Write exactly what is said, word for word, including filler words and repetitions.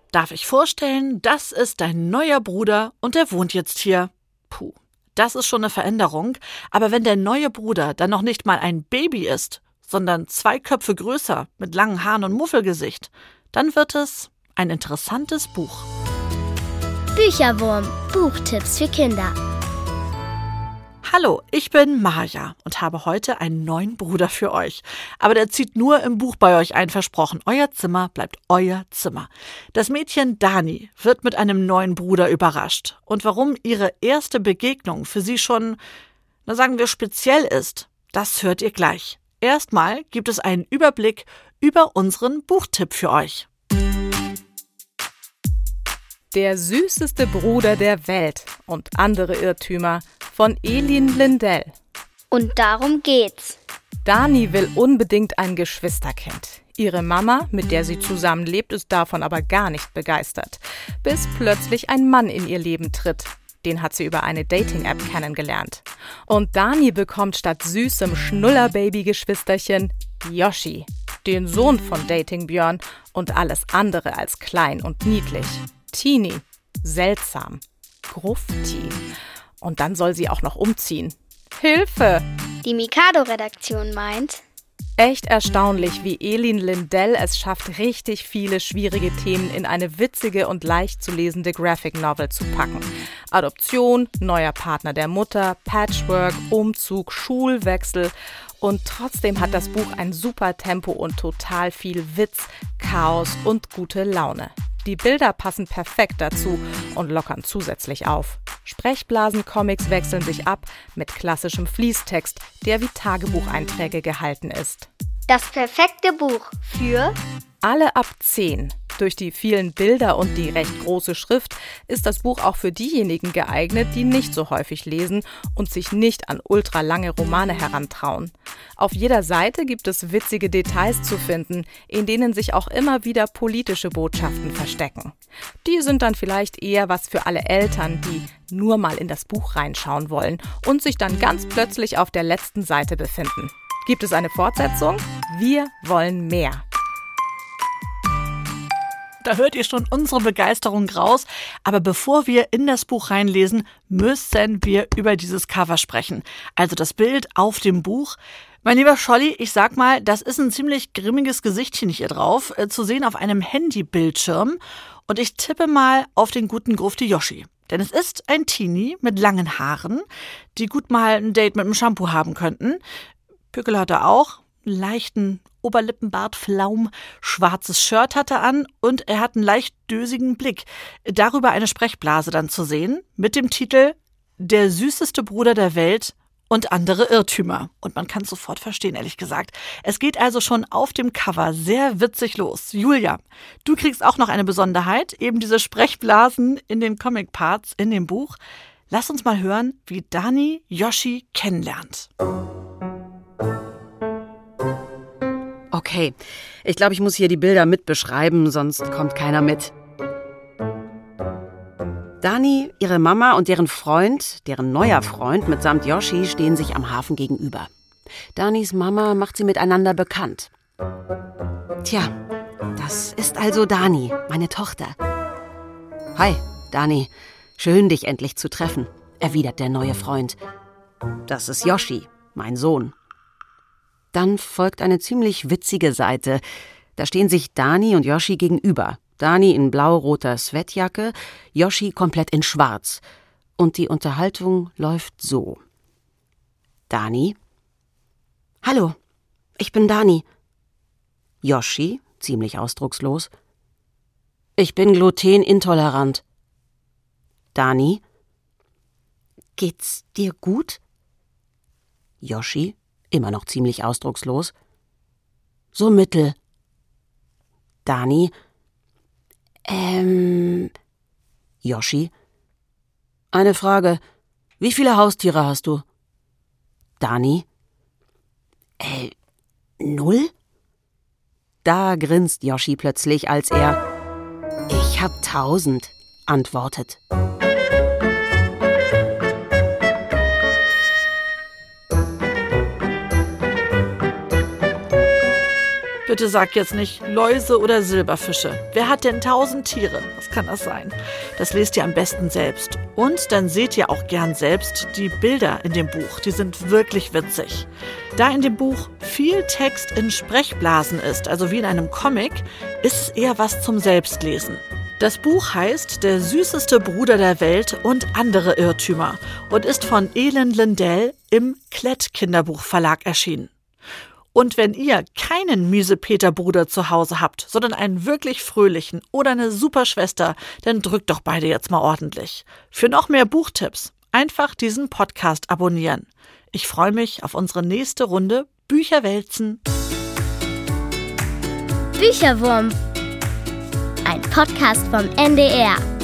darf ich vorstellen, das ist dein neuer Bruder und der wohnt jetzt hier. Puh, das ist schon eine Veränderung. Aber wenn der neue Bruder dann noch nicht mal ein Baby ist, sondern zwei Köpfe größer, mit langen Haaren und Muffelgesicht, dann wird es ein interessantes Buch. Bücherwurm, Buchtipps für Kinder. Hallo, ich bin Maja und habe heute einen neuen Bruder für euch. Aber der zieht nur im Buch bei euch ein, versprochen. Euer Zimmer bleibt euer Zimmer. Das Mädchen Dani wird mit einem neuen Bruder überrascht. Und warum ihre erste Begegnung für sie schon, na sagen wir, speziell ist, das hört ihr gleich. Erstmal gibt es einen Überblick über unseren Buchtipp für euch. Der süßeste Bruder der Welt und andere Irrtümer von Elin Lindell. Und darum geht's. Dani will unbedingt ein Geschwisterkind. Ihre Mama, mit der sie zusammenlebt, ist davon aber gar nicht begeistert. Bis plötzlich ein Mann in ihr Leben tritt. Den hat sie über eine Dating-App kennengelernt. Und Dani bekommt statt süßem Schnuller-Baby-Geschwisterchen Yoshi, den Sohn von Dating-Björn und alles andere als klein und niedlich. Teenie, seltsam, grufti. Und dann soll sie auch noch umziehen. Hilfe! Die Mikado-Redaktion meint: Echt erstaunlich, wie Elin Lindell es schafft, richtig viele schwierige Themen in eine witzige und leicht zu lesende Graphic Novel zu packen. Adoption, neuer Partner der Mutter, Patchwork, Umzug, Schulwechsel. Und trotzdem hat das Buch ein super Tempo und total viel Witz, Chaos und gute Laune. Die Bilder passen perfekt dazu und lockern zusätzlich auf. Sprechblasen-Comics wechseln sich ab mit klassischem Fließtext, der wie Tagebucheinträge gehalten ist. Das perfekte Buch für alle ab zehn. Durch die vielen Bilder und die recht große Schrift ist das Buch auch für diejenigen geeignet, die nicht so häufig lesen und sich nicht an ultralange Romane herantrauen. Auf jeder Seite gibt es witzige Details zu finden, in denen sich auch immer wieder politische Botschaften verstecken. Die sind dann vielleicht eher was für alle Eltern, die nur mal in das Buch reinschauen wollen und sich dann ganz plötzlich auf der letzten Seite befinden. Gibt es eine Fortsetzung? Wir wollen mehr. Da hört ihr schon unsere Begeisterung raus. Aber bevor wir in das Buch reinlesen, müssen wir über dieses Cover sprechen. Also das Bild auf dem Buch. Mein lieber Scholli, ich sag mal, das ist ein ziemlich grimmiges Gesichtchen hier drauf, äh, zu sehen auf einem Handybildschirm. Und ich tippe mal auf den guten Grufti Yoshi. Denn es ist ein Teenie mit langen Haaren, die gut mal ein Date mit einem Shampoo haben könnten. Pickel hat er auch, leichten Oberlippenbart-Flaum, schwarzes Shirt hat er an und er hat einen leicht dösigen Blick. Darüber eine Sprechblase dann zu sehen mit dem Titel Der süßeste Bruder der Welt und andere Irrtümer. Und man kann es sofort verstehen, ehrlich gesagt. Es geht also schon auf dem Cover sehr witzig los. Julia, du kriegst auch noch eine Besonderheit, eben diese Sprechblasen in den Comic-Parts in dem Buch. Lass uns mal hören, wie Dani Yoshi kennenlernt. Okay, ich glaube, ich muss hier die Bilder mitbeschreiben, sonst kommt keiner mit. Dani, ihre Mama und deren Freund, deren neuer Freund mitsamt Yoshi stehen sich am Hafen gegenüber. Danis Mama macht sie miteinander bekannt. Tja, das ist also Dani, meine Tochter. Hi, Dani, schön dich endlich zu treffen, erwidert der neue Freund. Das ist Yoshi, mein Sohn. Dann folgt eine ziemlich witzige Seite. Da stehen sich Dani und Yoshi gegenüber. Dani in blau-roter Sweatjacke, Yoshi komplett in schwarz. Und die Unterhaltung läuft so. Dani? Hallo, ich bin Dani. Yoshi, ziemlich ausdruckslos. Ich bin glutenintolerant. Dani? Geht's dir gut? Yoshi, immer noch ziemlich ausdruckslos. So mittel. Dani? Ähm... Yoshi? Eine Frage. Wie viele Haustiere hast du? Dani? Äh, null? Da grinst Yoshi plötzlich, als er Ich hab tausend antwortet. Bitte sag jetzt nicht Läuse oder Silberfische. Wer hat denn tausend Tiere? Was kann das sein? Das lest ihr am besten selbst. Und dann seht ihr auch gern selbst die Bilder in dem Buch. Die sind wirklich witzig. Da in dem Buch viel Text in Sprechblasen ist, also wie in einem Comic, ist es eher was zum Selbstlesen. Das Buch heißt Der süßeste Bruder der Welt und andere Irrtümer und ist von Elin Lindell im Klett Kinderbuchverlag erschienen. Und wenn ihr keinen Miesepeter-Bruder zu Hause habt, sondern einen wirklich fröhlichen oder eine Superschwester, dann drückt doch beide jetzt mal ordentlich. Für noch mehr Buchtipps einfach diesen Podcast abonnieren. Ich freue mich auf unsere nächste Runde Bücherwälzen. Bücherwurm. Ein Podcast vom N D R.